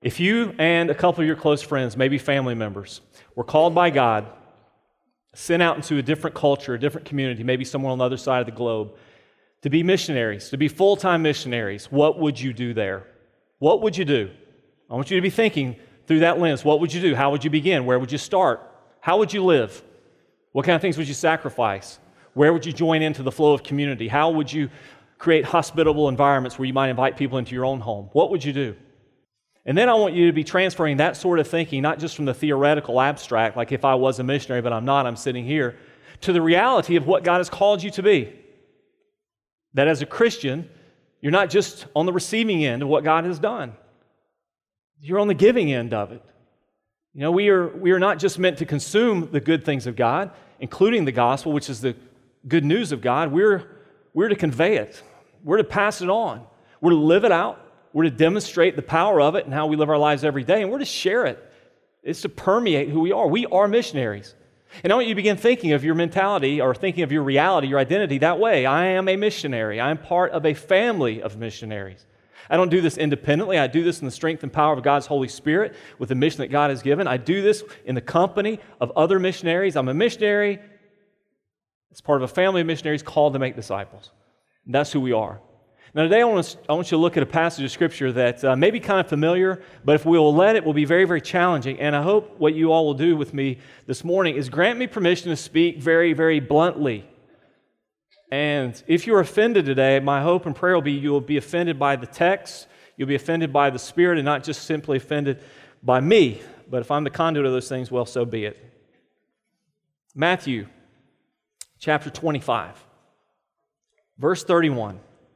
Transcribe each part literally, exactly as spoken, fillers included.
If you and a couple of your close friends, maybe family members, were called by God, sent out into a different culture, a different community, maybe somewhere on the other side of the globe, to be missionaries, to be full-time missionaries, what would you do there? What would you do? I want you to be thinking through that lens. What would you do? How would you begin? Where would you start? How would you live? What kind of things would you sacrifice? Where would you join into the flow of community? How would you create hospitable environments where you might invite people into your own home? What would you do? And then I want you to be transferring that sort of thinking, not just from the theoretical abstract, like if I was a missionary, but I'm not, I'm sitting here, to the reality of what God has called you to be. That as a Christian, you're not just on the receiving end of what God has done. You're on the giving end of it. You know, we are, we are not just meant to consume the good things of God, including the gospel, which is the good news of God. We're, we're to convey it. We're to pass it on. We're to live it out. We're to demonstrate the power of it and how we live our lives every day, and we're to share it. It's to permeate who we are. We are missionaries. And I want you to begin thinking of your mentality or thinking of your reality, your identity that way. I am a missionary. I am part of a family of missionaries. I don't do this independently. I do this in the strength and power of God's Holy Spirit with the mission that God has given. I do this in the company of other missionaries. I'm a missionary. It's part of a family of missionaries called to make disciples. And that's who we are. Now today I want, to, I want you to look at a passage of Scripture that uh, may be kind of familiar, but if we will let it, will be very, very challenging. And I hope what you all will do with me this morning is grant me permission to speak very, very bluntly. And if you're offended today, my hope and prayer will be you will be offended by the text, you'll be offended by the Spirit, and not just simply offended by me. But if I'm the conduit of those things, well, so be it. Matthew chapter twenty-five, verse thirty-one.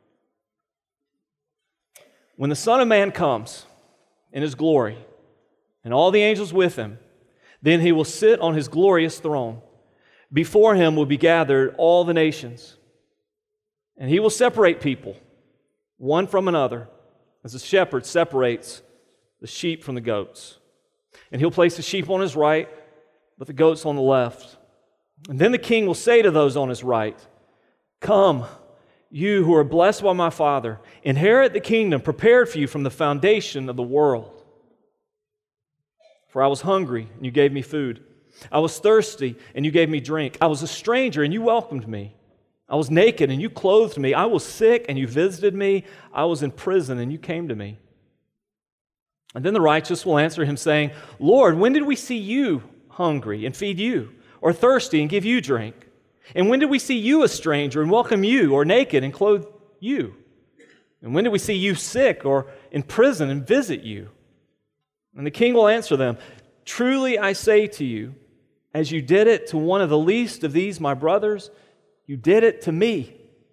When the Son of Man comes in His glory, and all the angels with Him, then He will sit on His glorious throne. Before Him will be gathered all the nations, and He will separate people, one from another, as a shepherd separates the sheep from the goats. And He'll place the sheep on His right, but the goats on the left. And then the King will say to those on His right, "Come, you who are blessed by my Father, inherit the kingdom prepared for you from the foundation of the world. For I was hungry, and you gave me food. I was thirsty, and you gave me drink. I was a stranger, and you welcomed me. I was naked, and you clothed me. I was sick, and you visited me. I was in prison, and you came to me." And then the righteous will answer Him, saying, "Lord, when did we see you hungry and feed you, or thirsty and give you drink? And when did we see you a stranger and welcome you, or naked and clothe you? And when did we see you sick or in prison and visit you?" And the King will answer them, "Truly I say to you, as you did it to one of the least of these my brothers, you did it to me."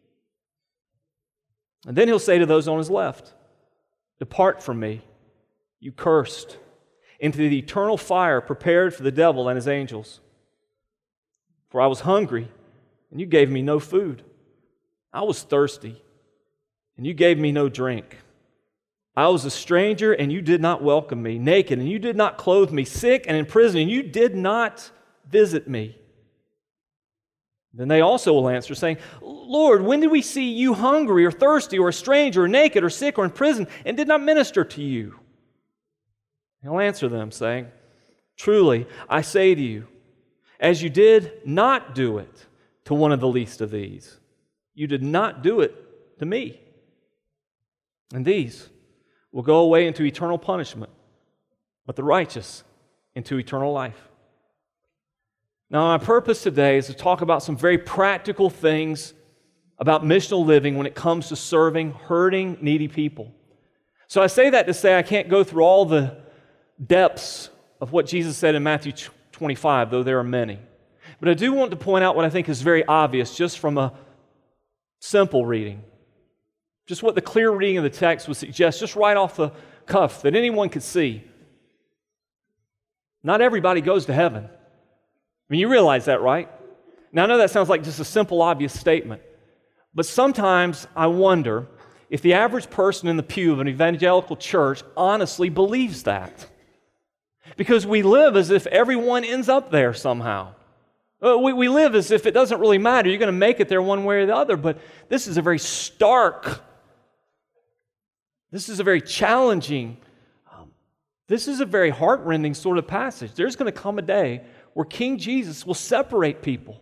And then He'll say to those on His left, "Depart from me, you cursed, into the eternal fire prepared for the devil and his angels. For I was hungry, and you gave me no food. I was thirsty, and you gave me no drink. I was a stranger, and you did not welcome me, naked, and you did not clothe me, sick and in prison, and you did not visit me." Then they also will answer, saying, "Lord, when did we see you hungry or thirsty or a stranger or naked or sick or in prison and did not minister to you?" He'll answer them, saying, "Truly, I say to you, as you did not do it to one of the least of these, you did not do it to me." And these will go away into eternal punishment, but the righteous into eternal life. Now, my purpose today is to talk about some very practical things about missional living when it comes to serving hurting, needy people. So I say that to say I can't go through all the depths of what Jesus said in Matthew twenty-five, though there are many. But I do want to point out what I think is very obvious just from a simple reading. Just what the clear reading of the text would suggest, just right off the cuff, that anyone could see. Not everybody goes to heaven. I mean, you realize that, right? Now, I know that sounds like just a simple, obvious statement, but sometimes I wonder if the average person in the pew of an evangelical church honestly believes that. Because we live as if everyone ends up there somehow. We, we live as if it doesn't really matter. You're going to make it there one way or the other, but this is a very stark, this is a very challenging um, This is a very heart-rending sort of passage. There's going to come a day where King Jesus will separate people.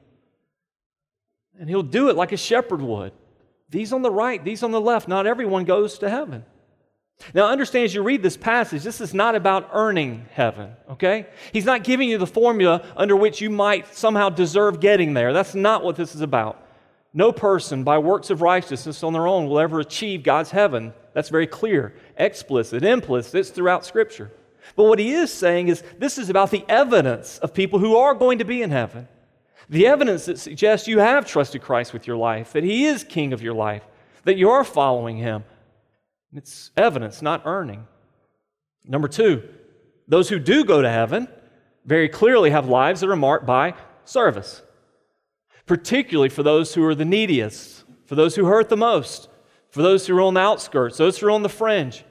And He'll do it like a shepherd would. These on the right, these on the left. Not everyone goes to heaven. Now understand, as you read this passage, this is not about earning heaven, okay? He's not giving you the formula under which you might somehow deserve getting there. That's not what this is about. No person by works of righteousness on their own will ever achieve God's heaven. That's very clear, explicit, implicit. It's throughout Scripture. But what he is saying is this is about the evidence of people who are going to be in heaven. The evidence that suggests you have trusted Christ with your life, that He is King of your life, that you are following Him. It's evidence, not earning. Number two, those who do go to heaven very clearly have lives that are marked by service, particularly for those who are the neediest, for those who hurt the most, for those who are on the outskirts, those who are on the fringe,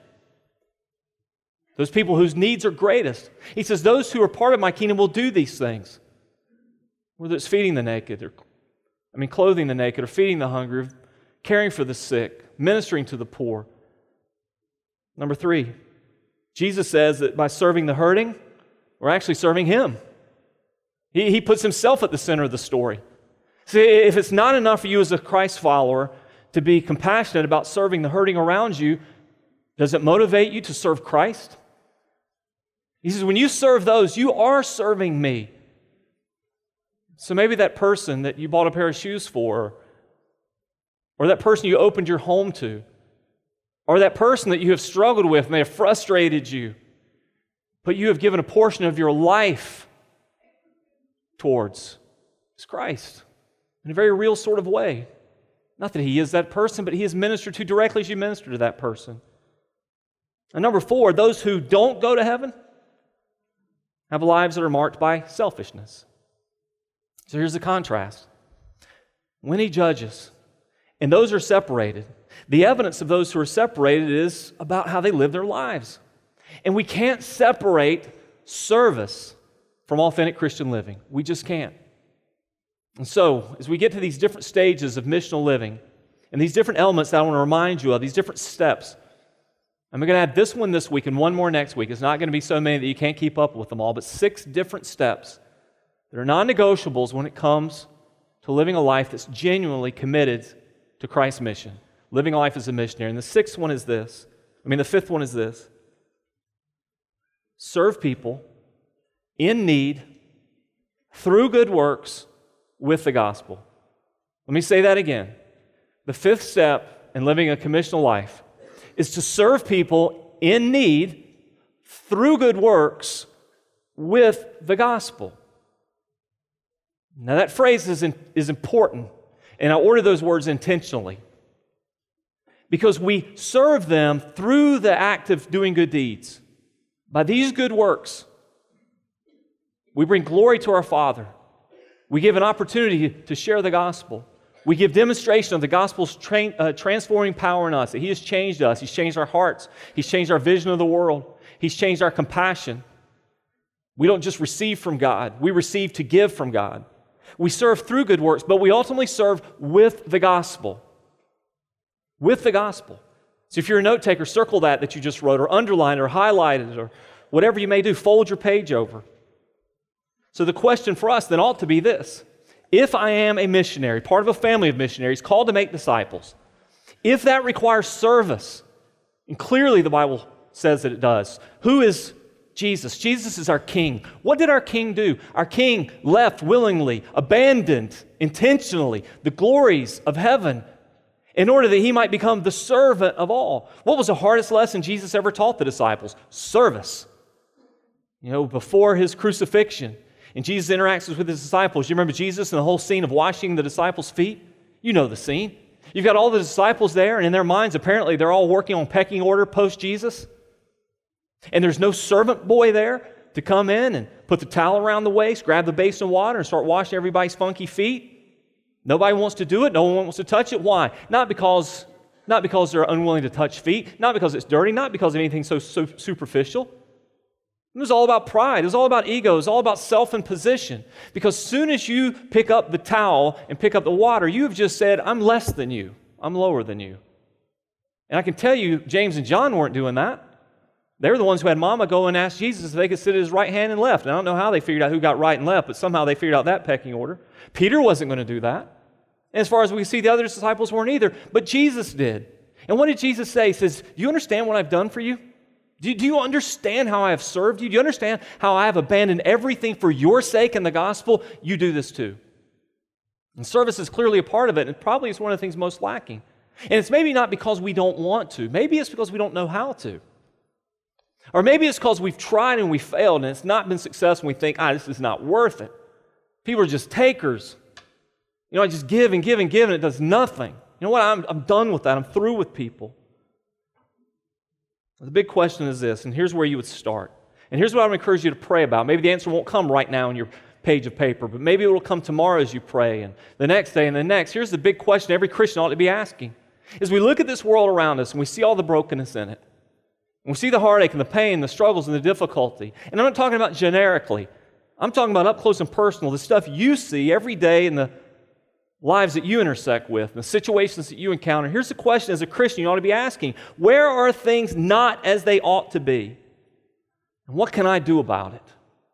those people whose needs are greatest. He says, those who are part of my kingdom will do these things, whether it's feeding the naked, or I mean clothing the naked, or feeding the hungry, caring for the sick, ministering to the poor. Number three, Jesus says that by serving the hurting, we're actually serving Him. He, he puts Himself at the center of the story. See, if it's not enough for you as a Christ follower to be compassionate about serving the hurting around you, does it motivate you to serve Christ? He says, when you serve those, you are serving me. So maybe that person that you bought a pair of shoes for, or that person you opened your home to, or that person that you have struggled with and they have frustrated you, but you have given a portion of your life towards, is Christ in a very real sort of way. Not that He is that person, but He is ministered to directly as you minister to that person. And number four, those who don't go to heaven have lives that are marked by selfishness. So here's the contrast. When He judges, and those are separated, the evidence of those who are separated is about how they live their lives. And we can't separate service from authentic Christian living. We just can't. And so, as we get to these different stages of missional living, and these different elements that I want to remind you of, these different steps, I'm going to add this one this week and one more next week. It's not going to be so many that you can't keep up with them all, but six different steps that are non-negotiables when it comes to living a life that's genuinely committed to Christ's mission. Living a life as a missionary. And the sixth one is this. I mean, the fifth one is this. Serve people in need through good works with the gospel. Let me say that again. The fifth step in living a commissional life is to serve people in need through good works with the gospel. Now that phrase is, in, is important, and I order those words intentionally because we serve them through the act of doing good deeds. By these good works, we bring glory to our Father. We give an opportunity to share the gospel. We give demonstration of the gospel's tra- uh, transforming power in us, that He has changed us. He's changed our hearts. He's changed our vision of the world. He's changed our compassion. We don't just receive from God. We receive to give from God. We serve through good works, but we ultimately serve with the gospel. With the gospel. So if you're a note taker, circle that that you just wrote, or underline it, or highlight it, or whatever you may do, fold your page over. So the question for us then ought to be this. If I am a missionary, part of a family of missionaries called to make disciples, if that requires service, and clearly the Bible says that it does, who is Jesus? Jesus is our King. What did our King do? Our King left willingly, abandoned intentionally the glories of heaven in order that He might become the servant of all. What was the hardest lesson Jesus ever taught the disciples? Service. You know, before His crucifixion, and Jesus interacts with His disciples. You remember Jesus and the whole scene of washing the disciples' feet? You know the scene. You've got all the disciples there, and in their minds, apparently, they're all working on pecking order post-Jesus. And there's no servant boy there to come in and put the towel around the waist, grab the basin of water, and start washing everybody's funky feet. Nobody wants to do it. No one wants to touch it. Why? Not because, not because they're unwilling to touch feet, not because it's dirty, not because of anything so, so superficial. It was all about pride. It was all about ego. It was all about self and position. Because as soon as you pick up the towel and pick up the water, you have just said, I'm less than you. I'm lower than you. And I can tell you, James and John weren't doing that. They were the ones who had Mama go and ask Jesus if they could sit at his right hand and left. And I don't know how they figured out who got right and left, but somehow they figured out that pecking order. Peter wasn't going to do that. And as far as we see, the other disciples weren't either, but Jesus did. And what did Jesus say? He says, do you understand what I've done for you? Do, do you understand how I have served you? Do you understand how I have abandoned everything for your sake in the gospel? You do this too. And service is clearly a part of it, and probably it's one of the things most lacking. And it's maybe not because we don't want to. Maybe it's because we don't know how to. Or maybe it's because we've tried and we failed and it's not been successful and we think, ah, this is not worth it. People are just takers. You know, I just give and give and give and it does nothing. You know what? I'm, I'm done with that. I'm through with people. The big question is this, and here's where you would start. And here's what I would encourage you to pray about. Maybe the answer won't come right now in your page of paper, but maybe it will come tomorrow as you pray and the next day and the next. Here's the big question every Christian ought to be asking. As we look at this world around us and we see all the brokenness in it, and we see the heartache and the pain, the struggles and the difficulty, and I'm not talking about generically. I'm talking about up close and personal, the stuff you see every day in the lives that you intersect with, and the situations that you encounter. Here's the question as a Christian you ought to be asking. Where are things not as they ought to be? And what can I do about it?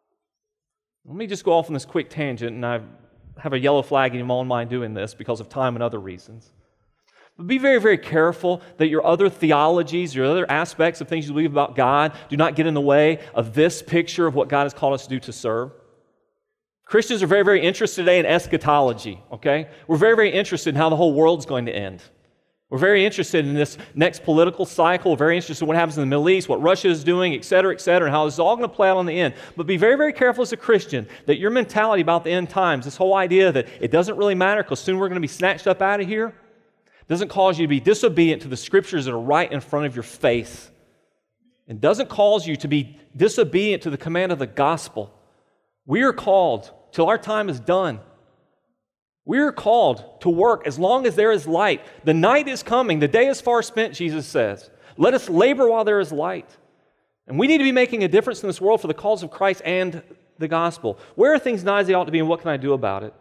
Let me just go off on this quick tangent, and I have a yellow flag in my own mind doing this because of time and other reasons. But be very, very careful that your other theologies, your other aspects of things you believe about God do not get in the way of this picture of what God has called us to do to serve. Christians are very, very interested today in eschatology, okay? We're very, very interested in how the whole world's going to end. We're very interested in this next political cycle. We're very interested in what happens in the Middle East, what Russia is doing, et cetera, et cetera, and how this is all going to play out on the end. But be very, very careful as a Christian that your mentality about the end times, this whole idea that it doesn't really matter because soon we're going to be snatched up out of here, doesn't cause you to be disobedient to the scriptures that are right in front of your face. It doesn't cause you to be disobedient to the command of the gospel. We are called till our time is done. We are called to work as long as there is light. The night is coming. The day is far spent, Jesus says. Let us labor while there is light. And we need to be making a difference in this world for the cause of Christ and the gospel. Where are things not as they ought to be, and what can I do about it?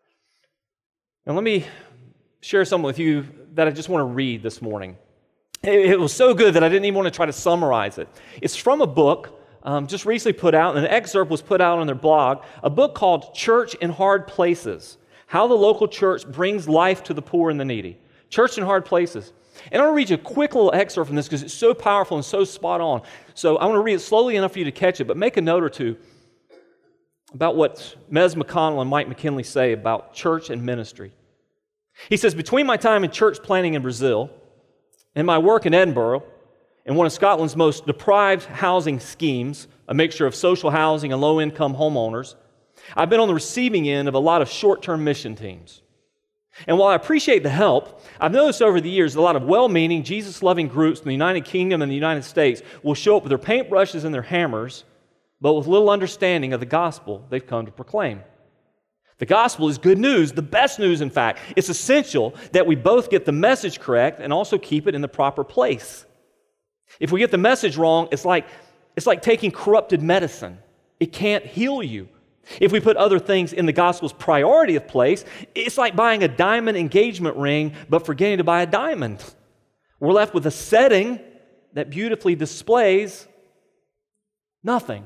Now let me share something with you that I just want to read this morning. It, it was so good that I didn't even want to try to summarize it. It's from a book um, just recently put out, and an excerpt was put out on their blog, a book called Church in Hard Places, How the Local Church Brings Life to the Poor and the Needy. Church in Hard Places. And I want to read you a quick little excerpt from this because it's so powerful and so spot on. So I want to read it slowly enough for you to catch it, but make a note or two about what Mez McConnell and Mike McKinley say about church and ministry. He says, between my time in church planting in Brazil and my work in Edinburgh, in one of Scotland's most deprived housing schemes, a mixture of social housing and low-income homeowners, I've been on the receiving end of a lot of short-term mission teams. And while I appreciate the help, I've noticed over the years that a lot of well-meaning, Jesus-loving groups in the United Kingdom and the United States will show up with their paintbrushes and their hammers, but with little understanding of the gospel they've come to proclaim. The gospel is good news, the best news, in fact. It's essential that we both get the message correct and also keep it in the proper place. If we get the message wrong, it's like, it's like taking corrupted medicine. It can't heal you. If we put other things in the gospel's priority of place, it's like buying a diamond engagement ring but forgetting to buy a diamond. We're left with a setting that beautifully displays nothing.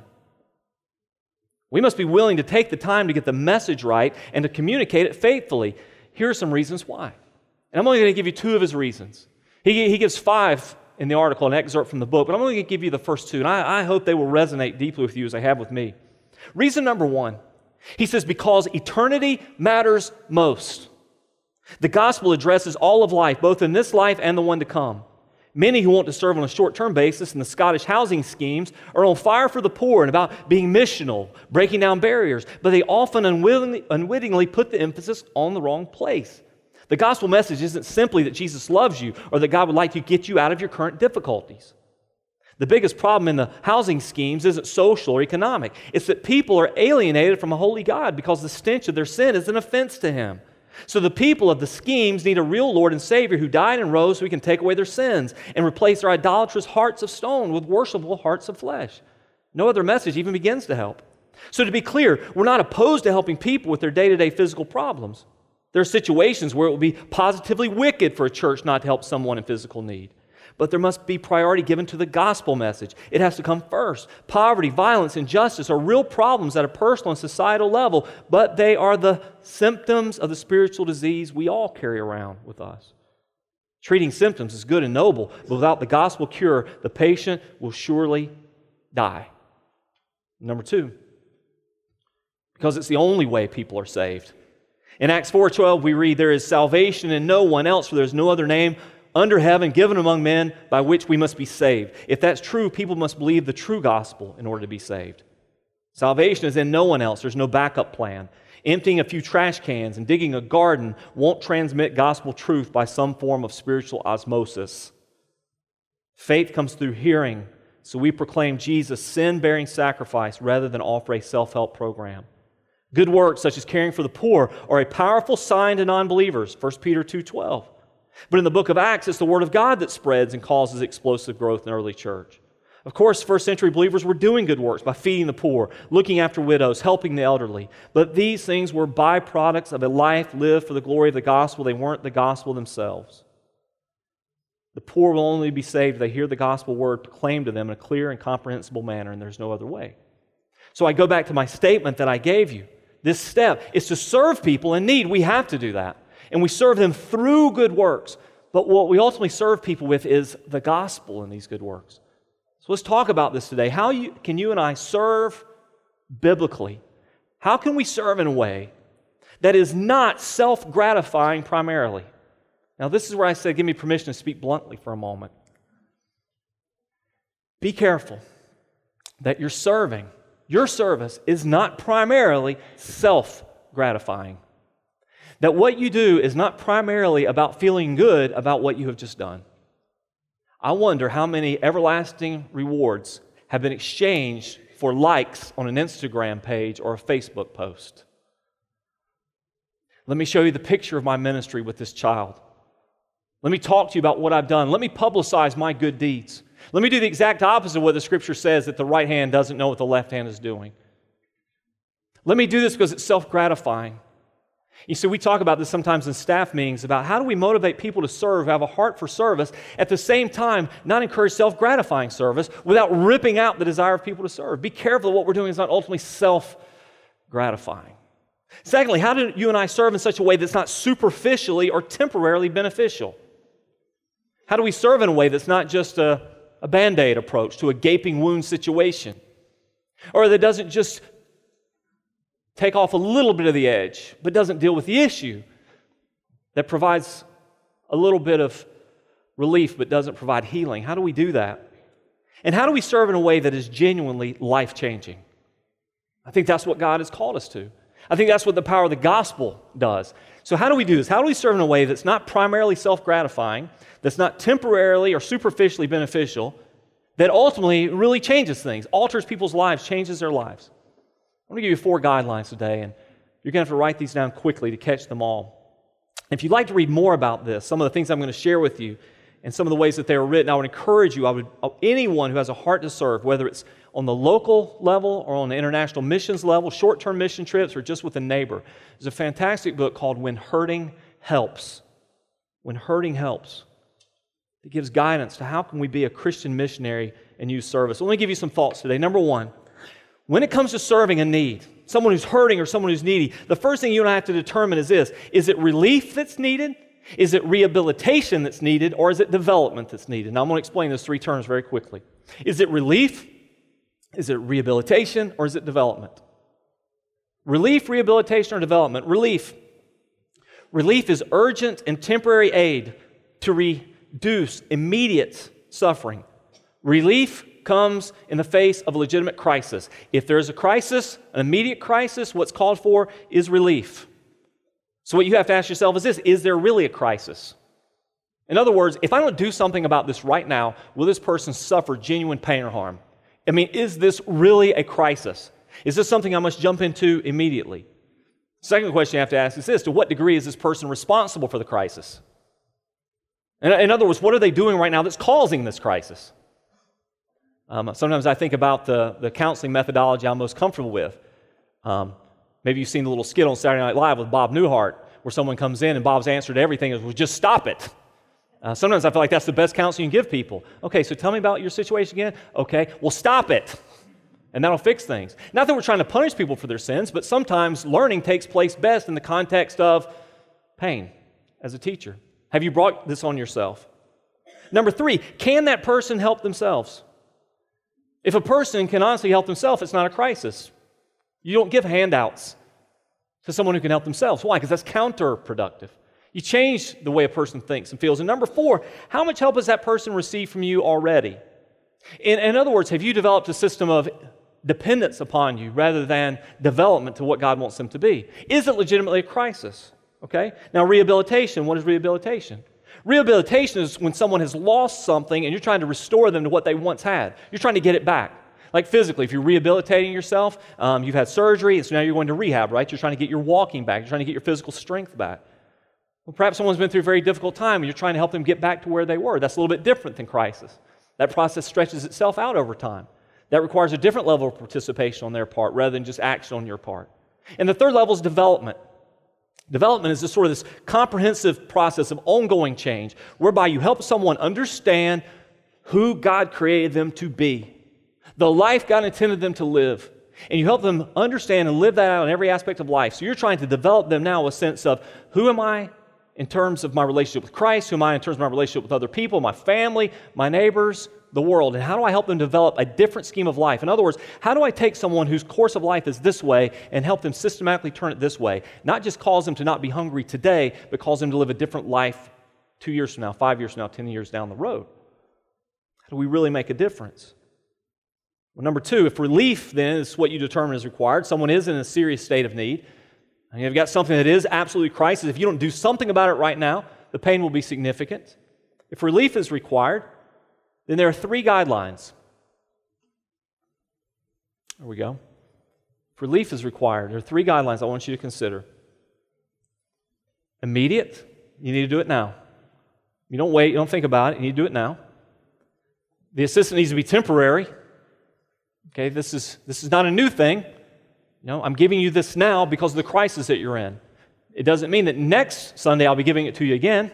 We must be willing to take the time to get the message right and to communicate it faithfully. Here are some reasons why. And I'm only going to give you two of his reasons. He, he gives five in the article, an excerpt from the book, but I'm only going to give you the first two, and I, I hope they will resonate deeply with you as they have with me. Reason number one, he says, because eternity matters most. The gospel addresses all of life, both in this life and the one to come. Many who want to serve on a short-term basis in the Scottish housing schemes are on fire for the poor and about being missional, breaking down barriers, but they often unwittingly, unwittingly put the emphasis on the wrong place. The gospel message isn't simply that Jesus loves you or that God would like to get you out of your current difficulties. The biggest problem in the housing schemes isn't social or economic. It's that people are alienated from a holy God because the stench of their sin is an offense to Him. So the people of the schemes need a real Lord and Savior who died and rose so He can take away their sins and replace their idolatrous hearts of stone with worshipful hearts of flesh. No other message even begins to help. So to be clear, we're not opposed to helping people with their day-to-day physical problems. There are situations where it will be positively wicked for a church not to help someone in physical need. But there must be priority given to the gospel message. It has to come first. Poverty, violence, injustice are real problems at a personal and societal level, but they are the symptoms of the spiritual disease we all carry around with us. Treating symptoms is good and noble, but without the gospel cure, the patient will surely die. Number two, because it's the only way people are saved. In Acts four twelve, we read, "There is salvation in no one else, for there is no other name under heaven given among men by which we must be saved." If that's true, people must believe the true gospel in order to be saved. Salvation is in no one else. There's no backup plan. Emptying a few trash cans and digging a garden won't transmit gospel truth by some form of spiritual osmosis. Faith comes through hearing, so we proclaim Jesus' sin-bearing sacrifice rather than offer a self-help program. Good works, such as caring for the poor, are a powerful sign to non-believers, First Peter two twelve. But in the book of Acts, it's the Word of God that spreads and causes explosive growth in the early church. Of course, first century believers were doing good works by feeding the poor, looking after widows, helping the elderly. But these things were byproducts of a life lived for the glory of the gospel. They weren't the gospel themselves. The poor will only be saved if they hear the gospel word proclaimed to them in a clear and comprehensible manner, and there's no other way. So I go back to my statement that I gave you. This step is to serve people in need. We have to do that. And we serve them through good works. But what we ultimately serve people with is the gospel in these good works. So let's talk about this today. How you, can you and I serve biblically? How can we serve in a way that is not self-gratifying primarily? Now, this is where I say, give me permission to speak bluntly for a moment. Be careful that your serving, your service is not primarily self-gratifying. That what you do is not primarily about feeling good about what you have just done. I wonder how many everlasting rewards have been exchanged for likes on an Instagram page or a Facebook post. Let me show you the picture of my ministry with this child. Let me talk to you about what I've done. Let me publicize my good deeds. Let me do the exact opposite of what the Scripture says, that the right hand doesn't know what the left hand is doing. Let me do this because it's self-gratifying. You see, we talk about this sometimes in staff meetings about how do we motivate people to serve, have a heart for service, at the same time not encourage self-gratifying service without ripping out the desire of people to serve. Be careful that what we're doing is not ultimately self-gratifying. Secondly, how do you and I serve in such a way that's not superficially or temporarily beneficial? How do we serve in a way that's not just a, a Band-Aid approach to a gaping wound situation? Or that doesn't just take off a little bit of the edge, but doesn't deal with the issue, that provides a little bit of relief but doesn't provide healing? How do we do that? And how do we serve in a way that is genuinely life-changing? I think that's what God has called us to. I think that's what the power of the gospel does. So how do we do this? How do we serve in a way that's not primarily self-gratifying, that's not temporarily or superficially beneficial, that ultimately really changes things, alters people's lives, changes their lives? I'm going to give you four guidelines today, and you're going to have to write these down quickly to catch them all. If you'd like to read more about this, some of the things I'm going to share with you, and some of the ways that they were written, I would encourage you, I would, anyone who has a heart to serve, whether it's on the local level or on the international missions level, short-term mission trips, or just with a neighbor. There's a fantastic book called When Hurting Helps. When Hurting Helps. It gives guidance to how can we be a Christian missionary and use service. So let me give you some thoughts today. Number one, when it comes to serving a need, someone who's hurting or someone who's needy, the first thing you and I have to determine is this: is it relief that's needed? Is it rehabilitation that's needed? Or is it development that's needed? Now I'm going to explain those three terms very quickly. Is it relief? Is it rehabilitation? Or is it development? Relief, rehabilitation, or development? Relief. Relief is urgent and temporary aid to reduce immediate suffering. Relief comes in the face of a legitimate crisis. If there is a crisis, an immediate crisis, what's called for is relief. So what you have to ask yourself is this: is there really a crisis? In other words, if I don't do something about this right now, will this person suffer genuine pain or harm? I mean, is this really a crisis? Is this something I must jump into immediately? Second question you have to ask is this: to what degree is this person responsible for the crisis? In, in other words, what are they doing right now that's causing this crisis? Um, sometimes I think about the, the counseling methodology I'm most comfortable with. Um, maybe you've seen the little skit on Saturday Night Live with Bob Newhart, where someone comes in and Bob's answer to everything is, well, just stop it. Uh, sometimes I feel like that's the best counsel you can give people. Okay, so tell me about your situation again. Okay, well, stop it. And that'll fix things. Not that we're trying to punish people for their sins, but sometimes learning takes place best in the context of pain as a teacher. Have you brought this on yourself? Number three, can that person help themselves? If a person can honestly help themselves, it's not a crisis. You don't give handouts to someone who can help themselves. Why? Because that's counterproductive. You change the way a person thinks and feels. And number four, how much help has that person received from you already? In, in other words, have you developed a system of dependence upon you rather than development to what God wants them to be? Is it legitimately a crisis? Okay? Now, rehabilitation, what is rehabilitation? Rehabilitation is when someone has lost something and you're trying to restore them to what they once had. You're trying to get it back. Like physically, if you're rehabilitating yourself, um, you've had surgery, and so now you're going to rehab, right? You're trying to get your walking back. You're trying to get your physical strength back. Well, perhaps someone's been through a very difficult time and you're trying to help them get back to where they were. That's a little bit different than crisis. That process stretches itself out over time. That requires a different level of participation on their part rather than just action on your part. And the third level is development. Development is just sort of this comprehensive process of ongoing change whereby you help someone understand who God created them to be, the life God intended them to live, and you help them understand and live that out in every aspect of life. So you're trying to develop them now a sense of who am I in terms of my relationship with Christ, who am I in terms of my relationship with other people, my family, my neighbors, the world, and how do I help them develop a different scheme of life? In other words, how do I take someone whose course of life is this way and help them systematically turn it this way? Not just cause them to not be hungry today, but cause them to live a different life two years from now, five years from now, ten years down the road. How do we really make a difference? Well, number two, if relief then is what you determine is required, someone is in a serious state of need, and you've got something that is absolutely crisis, if you don't do something about it right now, the pain will be significant. If relief is required, then there are three guidelines. There we go. If relief is required, there are three guidelines I want you to consider. Immediate, you need to do it now. You don't wait, you don't think about it, you need to do it now. The assistance needs to be temporary. Okay, this is this is not a new thing. You know, I'm giving you this now because of the crisis that you're in. It doesn't mean that next Sunday I'll be giving it to you again.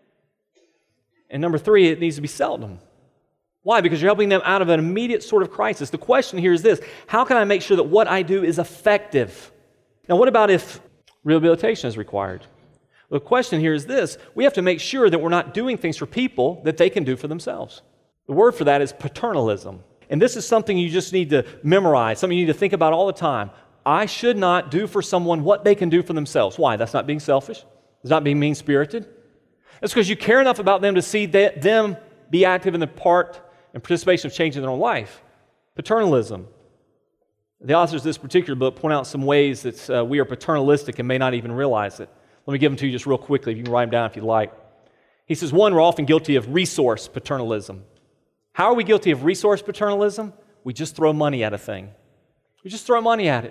And number three, it needs to be seldom. Why? Because you're helping them out of an immediate sort of crisis. The question here is this: how can I make sure that what I do is effective? Now, what about if rehabilitation is required? The question here is this: we have to make sure that we're not doing things for people that they can do for themselves. The word for that is paternalism. And this is something you just need to memorize, something you need to think about all the time. I should not do for someone what they can do for themselves. Why? That's not being selfish. It's not being mean-spirited. It's because you care enough about them to see that them be active in the part and participation of changing their own life. Paternalism. The authors of this particular book point out some ways that uh, we are paternalistic and may not even realize it. Let me give them to you just real quickly. You can write them down if you'd like. He says, one, we're often guilty of resource paternalism. How are we guilty of resource paternalism? We just throw money at a thing. We just throw money at it.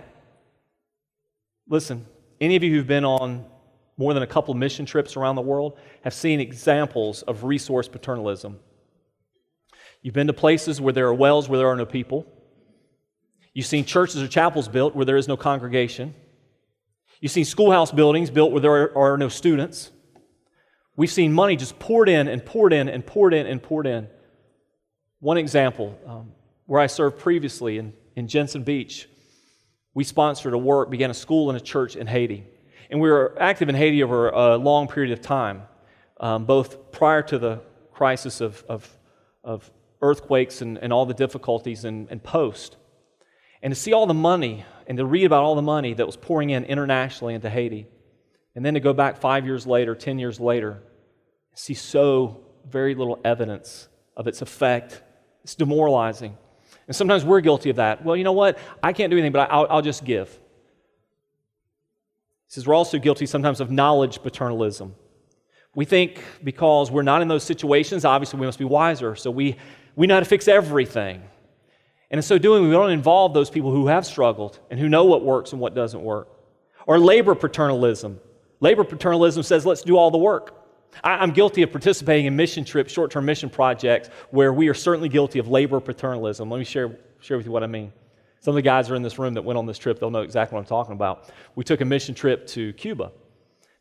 Listen, any of you who've been on more than a couple mission trips around the world have seen examples of resource paternalism. You've been to places where there are wells where there are no people. You've seen churches or chapels built where there is no congregation. You've seen schoolhouse buildings built where there are, are no students. We've seen money just poured in and poured in and poured in and poured in. One example, um, where I served previously in, in Jensen Beach, we sponsored a work, began a school and a church in Haiti. And we were active in Haiti over a long period of time, um, both prior to the crisis of, of, of earthquakes and, and all the difficulties and, and post. And to see all the money and to read about all the money that was pouring in internationally into Haiti, and then to go back five years later, ten years later, see so very little evidence of its effect. It's demoralizing. And sometimes we're guilty of that. Well, you know what? I can't do anything, but I'll, I'll just give. He says we're also guilty sometimes of knowledge paternalism. We think because we're not in those situations, obviously we must be wiser, so we, we know how to fix everything. And in so doing, we don't involve those people who have struggled and who know what works and what doesn't work. Or labor paternalism. Labor paternalism says, let's do all the work. I'm guilty of participating in mission trips, short-term mission projects, where we are certainly guilty of labor paternalism. Let me share, share with you what I mean. Some of the guys are in this room that went on this trip. They'll know exactly what I'm talking about. We took a mission trip to Cuba.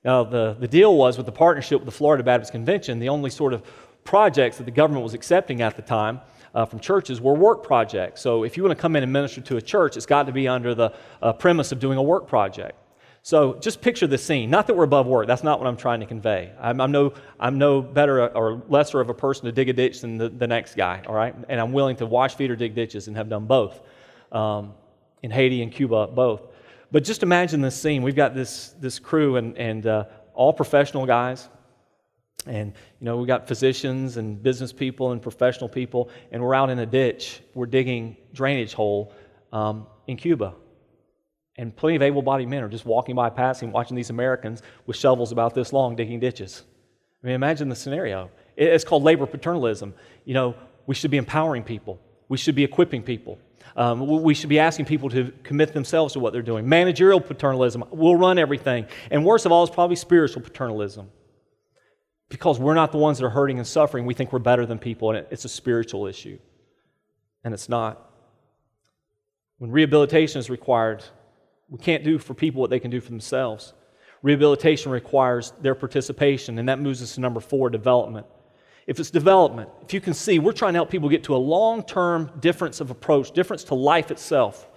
Now, the, the deal was with the partnership with the Florida Baptist Convention, the only sort of projects that the government was accepting at the time uh, from churches were work projects. So if you want to come in and minister to a church, it's got to be under the uh, premise of doing a work project. So just picture the scene. Not that we're above work. That's not what I'm trying to convey. I'm, I'm, no, I'm no better or lesser of a person to dig a ditch than the, the next guy, all right? And I'm willing to wash feet or dig ditches and have done both. Um, in Haiti and Cuba, both. But just imagine this scene. We've got this, this crew and, and uh, all professional guys. And, you know, we've got physicians and business people and professional people. And we're out in a ditch. We're digging drainage hole um, in Cuba. And plenty of able-bodied men are just walking by, passing, watching these Americans with shovels about this long digging ditches. I mean, imagine the scenario. It's called labor paternalism. You know, we should be empowering people. We should be equipping people. Um, we should be asking people to commit themselves to what they're doing. Managerial paternalism, we'll run everything. And worst of all is probably spiritual paternalism. Because we're not the ones that are hurting and suffering, we think we're better than people, and it's a spiritual issue. And it's not. When rehabilitation is required, we can't do for people what they can do for themselves. Rehabilitation requires their participation, and that moves us to number four, development. If it's development, if you can see, we're trying to help people get to a long-term difference of approach, difference to life itself.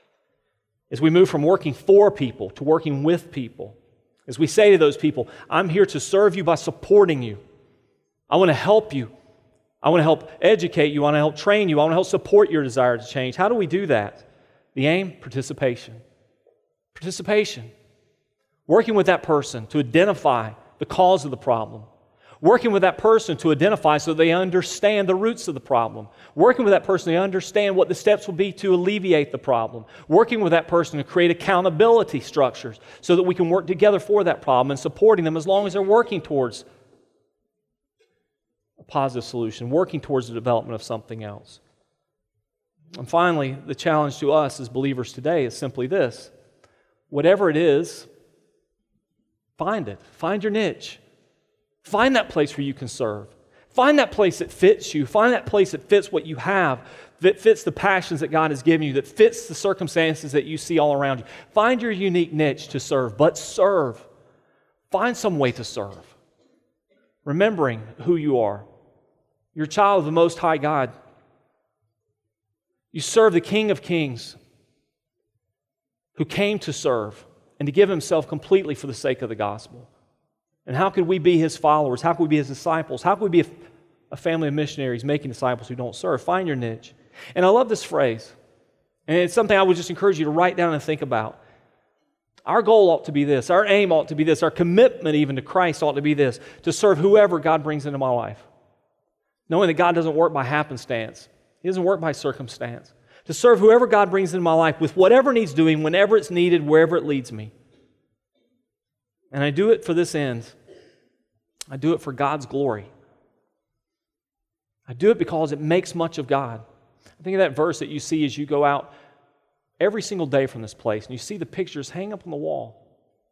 As we move from working for people to working with people, as we say to those people, I'm here to serve you by supporting you. I want to help you. I want to help educate you. I want to help train you. I want to help support your desire to change. How do we do that? The aim? Participation. Participation. Working with that person to identify the cause of the problem. Working with that person to identify so they understand the roots of the problem. Working with that person to understand what the steps will be to alleviate the problem. Working with that person to create accountability structures so that we can work together for that problem and supporting them as long as they're working towards a positive solution, working towards the development of something else. And finally, the challenge to us as believers today is simply this. Whatever it is, find it. Find your niche. Find that place where you can serve. Find that place that fits you. Find that place that fits what you have, that fits the passions that God has given you, that fits the circumstances that you see all around you. Find your unique niche to serve, but serve. Find some way to serve. Remembering who you are. You're a child of the Most High God. You serve the King of Kings who came to serve and to give Himself completely for the sake of the gospel. And how could we be His followers? How could we be His disciples? How could we be a, a family of missionaries making disciples who don't serve? Find your niche. And I love this phrase. And it's something I would just encourage you to write down and think about. Our goal ought to be this. Our aim ought to be this. Our commitment even to Christ ought to be this. To serve whoever God brings into my life. Knowing that God doesn't work by happenstance. He doesn't work by circumstance. To serve whoever God brings into my life with whatever needs doing, whenever it's needed, wherever it leads me. And I do it for this end. I do it for God's glory. I do it because it makes much of God. I think of that verse that you see as you go out every single day from this place, and you see the pictures hang up on the wall.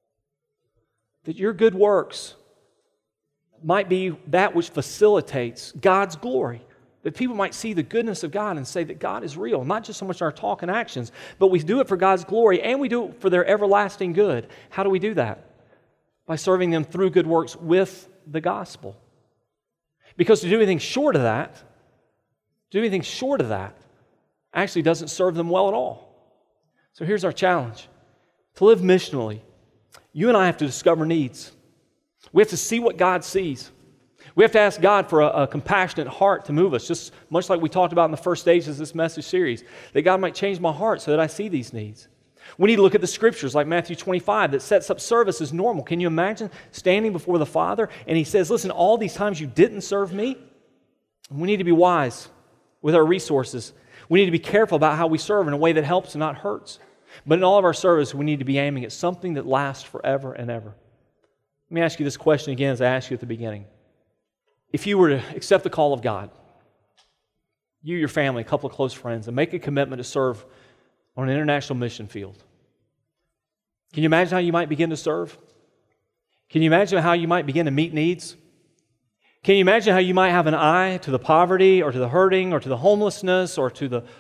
That your good works might be that which facilitates God's glory. That people might see the goodness of God and say that God is real, not just so much in our talk and actions, but we do it for God's glory and we do it for their everlasting good. How do we do that? By serving them through good works with the gospel. Because to do anything short of that, to do anything short of that, actually doesn't serve them well at all. So here's our challenge. To live missionally, you and I have to discover needs. We have to see what God sees. We have to ask God for a, a compassionate heart to move us, just much like we talked about in the first stages of this message series, that God might change my heart so that I see these needs. We need to look at the scriptures like Matthew twenty-five that sets up service as normal. Can you imagine standing before the Father and He says, listen, all these times you didn't serve me? We need to be wise with our resources. We need to be careful about how we serve in a way that helps and not hurts. But in all of our service, we need to be aiming at something that lasts forever and ever. Let me ask you this question again as I asked you at the beginning. If you were to accept the call of God, you, your family, a couple of close friends, and make a commitment to serve on an international mission field, can you imagine how you might begin to serve? Can you imagine how you might begin to meet needs? Can you imagine how you might have an eye to the poverty or to the hurting or to the homelessness or to the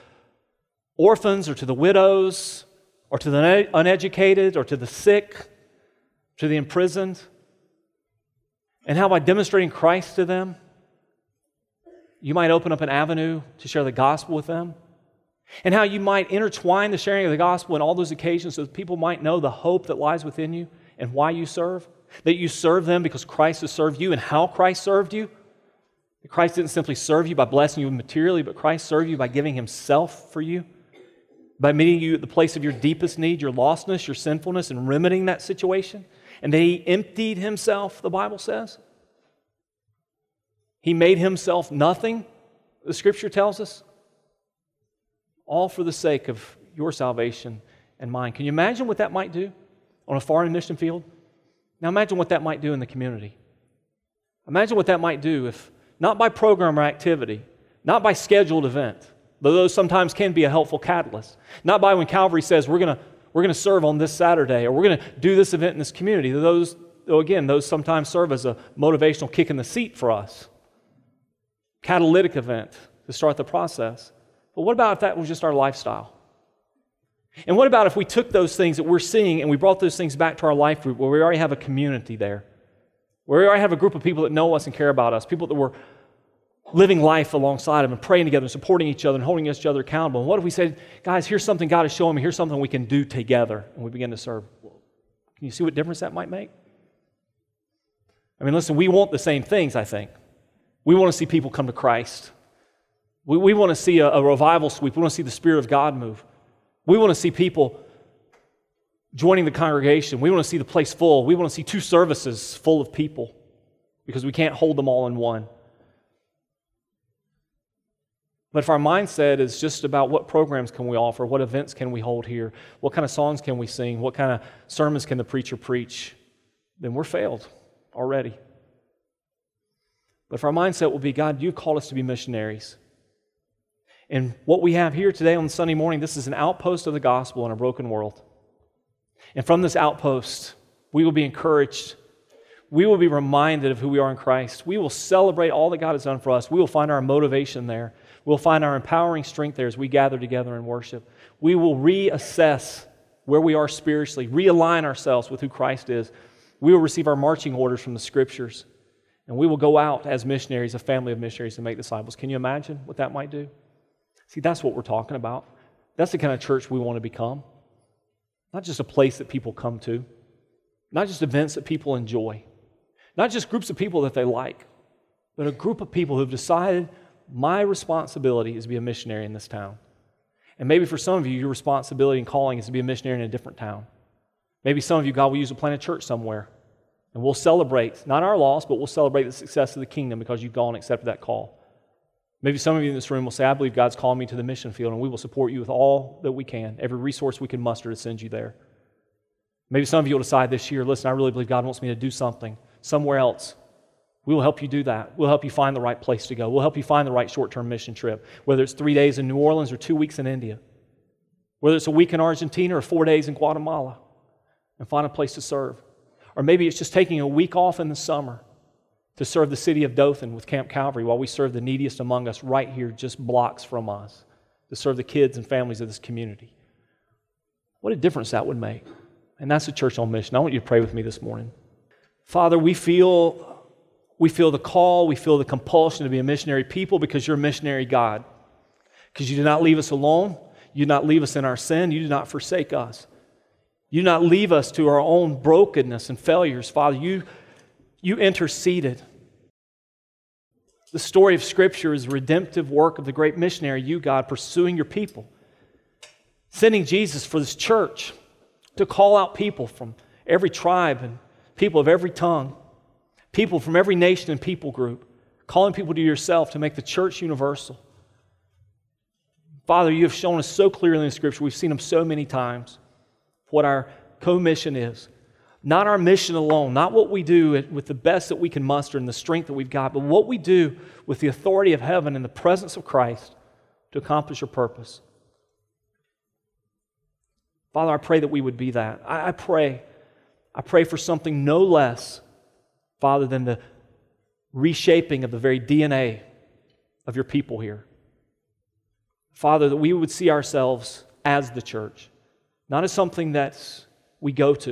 orphans or to the widows or to the uneducated or to the sick, to the imprisoned, and how by demonstrating Christ to them, you might open up an avenue to share the gospel with them, and how you might intertwine the sharing of the gospel in all those occasions so that people might know the hope that lies within you and why you serve, that you serve them because Christ has served you and how Christ served you. That Christ didn't simply serve you by blessing you materially, but Christ served you by giving Himself for you, by meeting you at the place of your deepest need, your lostness, your sinfulness, and remedying that situation. And that He emptied Himself, the Bible says. He made Himself nothing, the Scripture tells us, all for the sake of your salvation and mine. Can you imagine what that might do on a foreign mission field? Now imagine what that might do in the community. Imagine what that might do if, not by program or activity, not by scheduled event, though those sometimes can be a helpful catalyst, not by when Calvary says we're going to we're going to serve on this Saturday or we're going to do this event in this community. Those, though again, those sometimes serve as a motivational kick in the seat for us. Catalytic event to start the process. But what about if that was just our lifestyle? And what about if we took those things that we're seeing and we brought those things back to our life group where we already have a community there, where we already have a group of people that know us and care about us, people that we're living life alongside of and praying together and supporting each other and holding each other accountable. And what if we said, guys, here's something God is showing me, here's something we can do together, and we begin to serve. Can you see what difference that might make? I mean, listen, we want the same things, I think. We want to see people come to Christ. We, we want to see a, a revival sweep. We want to see the Spirit of God move. We want to see people joining the congregation. We want to see the place full. We want to see two services full of people because we can't hold them all in one. But if our mindset is just about what programs can we offer, what events can we hold here, what kind of songs can we sing, what kind of sermons can the preacher preach, then we're failed already. But if our mindset will be, God, you've called us to be missionaries. And what we have here today on Sunday morning, this is an outpost of the gospel in a broken world. And from this outpost, we will be encouraged. We will be reminded of who we are in Christ. We will celebrate all that God has done for us. We will find our motivation there. We'll find our empowering strength there as we gather together and worship. We will reassess where we are spiritually, realign ourselves with who Christ is. We will receive our marching orders from the Scriptures. And we will go out as missionaries, a family of missionaries, to make disciples. Can you imagine what that might do? See, that's what we're talking about. That's the kind of church we want to become. Not just a place that people come to. Not just events that people enjoy. Not just groups of people that they like. But a group of people who have decided, my responsibility is to be a missionary in this town. And maybe for some of you, your responsibility and calling is to be a missionary in a different town. Maybe some of you, God will use to plant a church somewhere. And we'll celebrate, not our loss, but we'll celebrate the success of the kingdom because you've gone and accepted that call. Maybe some of you in this room will say, I believe God's calling me to the mission field, and we will support you with all that we can, every resource we can muster to send you there. Maybe some of you will decide this year, listen, I really believe God wants me to do something somewhere else. We will help you do that. We'll help you find the right place to go. We'll help you find the right short-term mission trip, whether it's three days in New Orleans or two weeks in India, whether it's a week in Argentina or four days in Guatemala, and find a place to serve. Or maybe it's just taking a week off in the summer to serve the city of Dothan with Camp Calvary while we serve the neediest among us right here just blocks from us, to serve the kids and families of this community. What a difference that would make. And that's a church on mission. I want you to pray with me this morning. Father, we feel, we feel the call, we feel the compulsion to be a missionary people because you're a missionary God. Because you did not leave us alone. You did not leave us in our sin. You did not forsake us. You did not leave us to our own brokenness and failures. Father, you, you interceded. The story of Scripture is the redemptive work of the great missionary, you, God, pursuing your people. Sending Jesus for this church to call out people from every tribe and people of every tongue, people from every nation and people group, calling people to yourself to make the church universal. Father, you have shown us so clearly in the Scripture, we've seen them so many times, what our co-mission is. Not our mission alone, not what we do with the best that we can muster and the strength that we've got, but what we do with the authority of heaven and the presence of Christ to accomplish your purpose. Father, I pray that we would be that. I, I pray, I pray for something no less, Father, than the reshaping of the very D N A of your people here. Father, that we would see ourselves as the church, not as something that we go to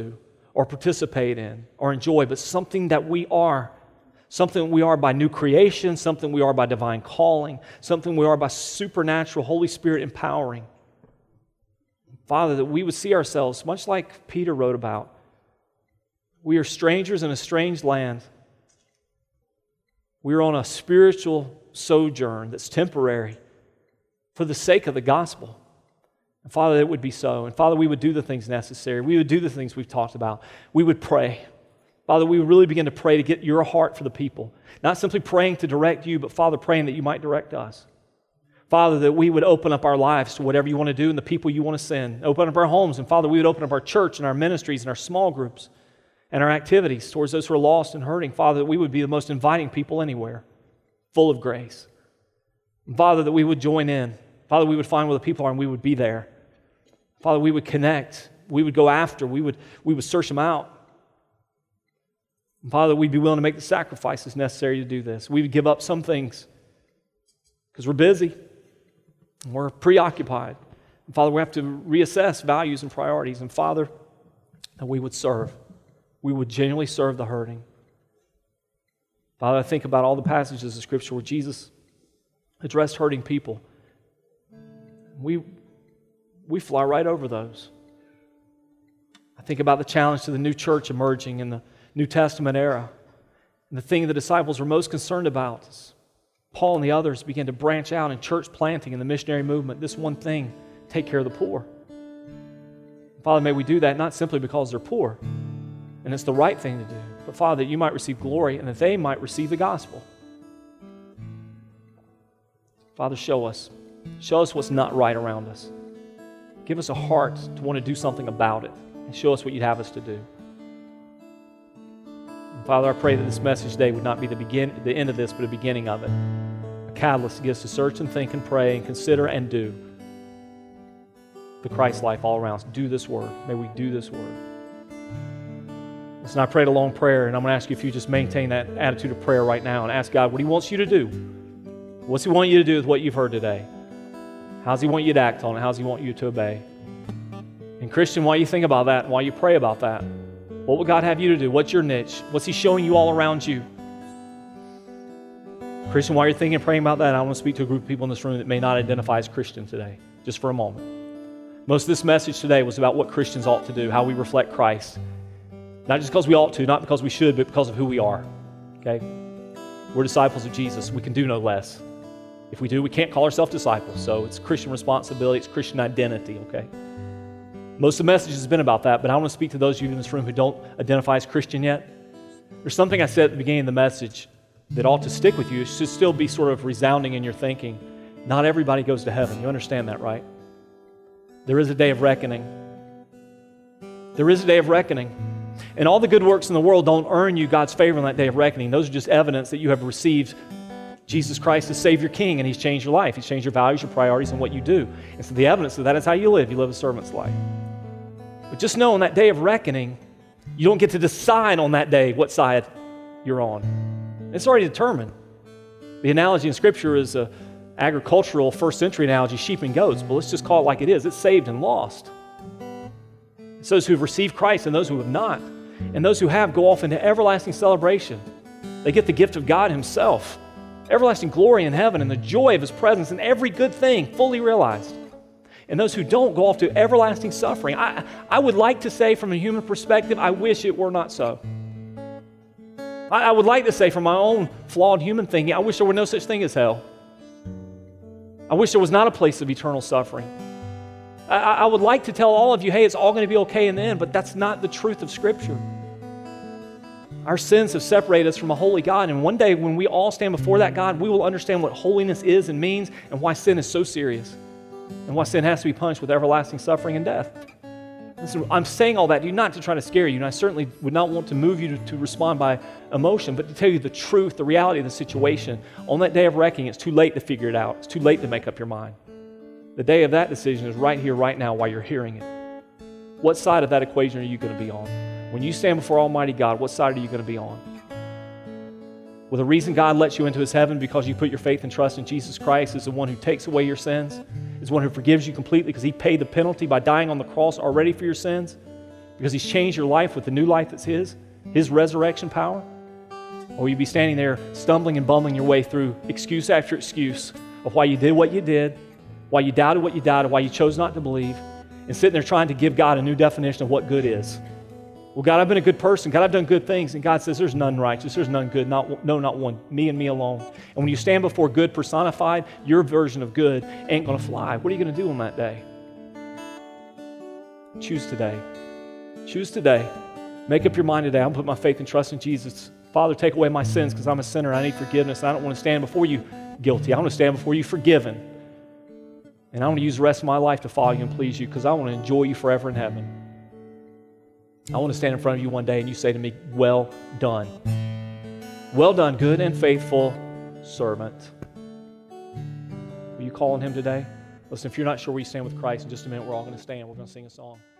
or participate in or enjoy, but something that we are. Something we are by new creation, something we are by divine calling, something we are by supernatural Holy Spirit empowering. Father, that we would see ourselves, much like Peter wrote about, we are strangers in a strange land. We are on a spiritual sojourn that's temporary for the sake of the gospel. And Father, it would be so. And Father, we would do the things necessary. We would do the things we've talked about. We would pray. Father, we would really begin to pray to get your heart for the people. Not simply praying to direct you, but Father, praying that you might direct us. Father, that we would open up our lives to whatever you want to do and the people you want to send. Open up our homes. And Father, we would open up our church and our ministries and our small groups and our activities towards those who are lost and hurting. Father, that we would be the most inviting people anywhere, full of grace. And Father, that we would join in. Father, we would find where the people are and we would be there. Father, we would connect. We would go after. We would, we would search them out. And Father, we'd be willing to make the sacrifices necessary to do this. We would give up some things because we're busy. And we're preoccupied. And Father, we have to reassess values and priorities. And Father, that we would serve. We would genuinely serve the hurting. Father, I think about all the passages of Scripture where Jesus addressed hurting people. We, we fly right over those. I think about the challenge to the new church emerging in the New Testament era. And the thing the disciples were most concerned about is Paul and the others began to branch out in church planting and the missionary movement. This one thing, take care of the poor. Father, may we do that not simply because they're poor, and it's the right thing to do, but Father, that you might receive glory and that they might receive the gospel. Father, show us. Show us what's not right around us. Give us a heart to want to do something about it, and show us what you'd have us to do. And Father, I pray that this message today would not be the begin, the end of this, but a beginning of it. A catalyst to get us to search and think and pray and consider and do the Christ life all around us. Do this word. May we do this word. Listen, I prayed a long prayer, and I'm going to ask you if you just maintain that attitude of prayer right now and ask God what He wants you to do. What's He want you to do with what you've heard today? How does He want you to act on it? How does He want you to obey? And Christian, while you think about that, and while you pray about that, what would God have you to do? What's your niche? What's He showing you all around you? Christian, while you're thinking and praying about that, I want to speak to a group of people in this room that may not identify as Christian today, just for a moment. Most of this message today was about what Christians ought to do, how we reflect Christ. Not just because we ought to, not because we should, but because of who we are. Okay? We're disciples of Jesus. We can do no less. If we do, we can't call ourselves disciples. So it's Christian responsibility, it's Christian identity, okay? Most of the message has been about that, but I want to speak to those of you in this room who don't identify as Christian yet. There's something I said at the beginning of the message that ought to stick with you. It should still be sort of resounding in your thinking. Not everybody goes to heaven. You understand that, right? There is a day of reckoning. There is a day of reckoning. And all the good works in the world don't earn you God's favor on that day of reckoning. Those are just evidence that you have received Jesus Christ as Savior King, and He's changed your life. He's changed your values, your priorities, and what you do. And so the evidence of that is how you live. You live a servant's life. But just know on that day of reckoning, you don't get to decide on that day what side you're on. It's already determined. The analogy in Scripture is an agricultural first century analogy, sheep and goats, but let's just call it like it is. It's saved and lost. It's those who have received Christ and those who have not. And those who have go off into everlasting celebration. They get the gift of God Himself, everlasting glory in heaven and the joy of His presence and every good thing fully realized. And those who don't go off to everlasting suffering. I, I would like to say from a human perspective, I wish it were not so. I, I would like to say from my own flawed human thinking, I wish there were no such thing as hell. I wish there was not a place of eternal suffering. I, I would like to tell all of you, hey, it's all going to be okay in the end, but that's not the truth of Scripture. Our sins have separated us from a holy God, and one day when we all stand before that God, we will understand what holiness is and means and why sin is so serious and why sin has to be punished with everlasting suffering and death. Listen, I'm saying all that to you not to try to scare you, and I certainly would not want to move you to, to respond by emotion, but to tell you the truth, the reality of the situation. On that day of reckoning, it's too late to figure it out. It's too late to make up your mind. The day of that decision is right here, right now, while you're hearing it. What side of that equation are you going to be on? When you stand before Almighty God, what side are you going to be on? Well, the reason God lets you into His heaven because you put your faith and trust in Jesus Christ is the one who takes away your sins, is the one who forgives you completely because He paid the penalty by dying on the cross already for your sins. because He's changed your life with the new life that's His, His resurrection power? Or will you be standing there stumbling and bumbling your way through excuse after excuse of why you did what you did, why you doubted what you doubted, why you chose not to believe, and sitting there trying to give God a new definition of what good is? Well, God, I've been a good person. God, I've done good things. And God says, there's none righteous. There's none good. Not, no, not one. Me and me alone. And when you stand before good personified, your version of good ain't going to fly. What are you going to do on that day? Choose today. Choose today. Make up your mind today. I'm going to put my faith and trust in Jesus. Father, take away my sins because I'm a sinner. I need forgiveness. And I don't want to stand before you guilty. I want to stand before you forgiven. And I want to use the rest of my life to follow you and please you because I want to enjoy you forever in heaven. I want to stand in front of you one day and you say to me, well done. Well done, good and faithful servant. Will you call on Him today? Listen, if you're not sure where you stand with Christ, in just a minute we're all going to stand. We're going to sing a song.